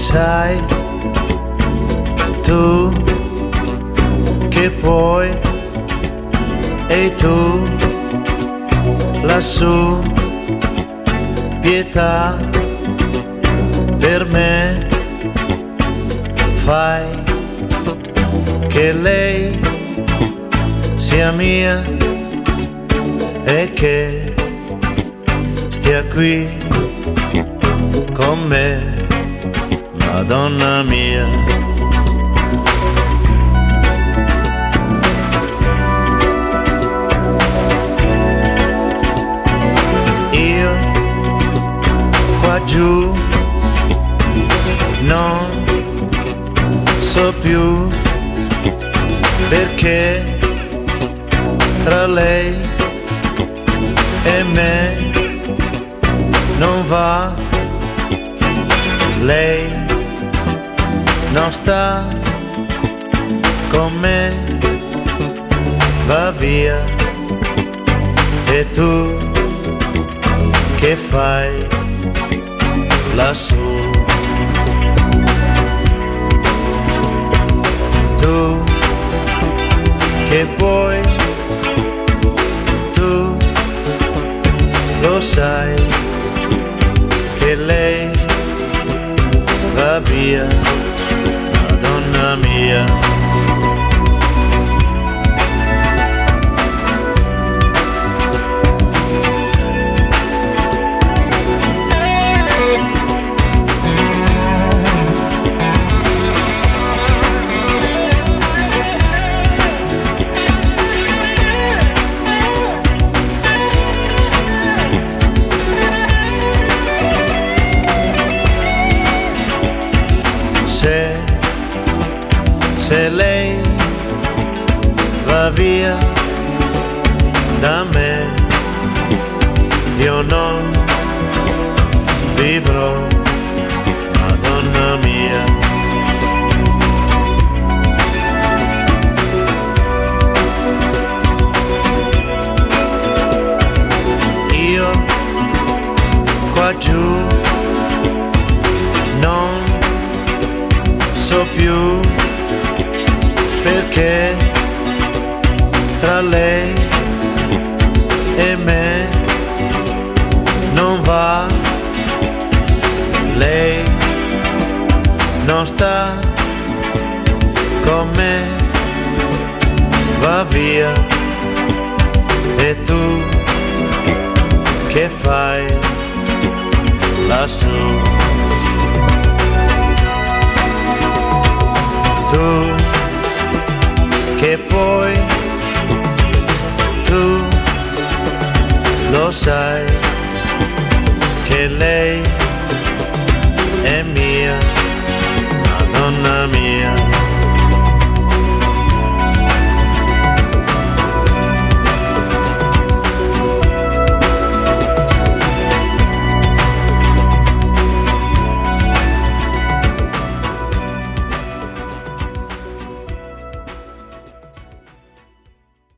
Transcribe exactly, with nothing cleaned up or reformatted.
sai tu che puoi e tu lassù pietà per me fai che lei sia mia e che stia qui con me, Madonna mia. Io qua giù non so più perché tra lei e me non va, lei non sta con me, va via e tu che fai lassù? Tu che puoi, tu lo sai che lei va via, Madonna mia. Se, se lei va via da me, io non vivrò, Madonna mia. Io qua giù non so più perché tra lei e me non va, lei non sta con me, va via e tu che fai lassù? Tu che puoi, tu lo sai che lei è mia, Madonna mia.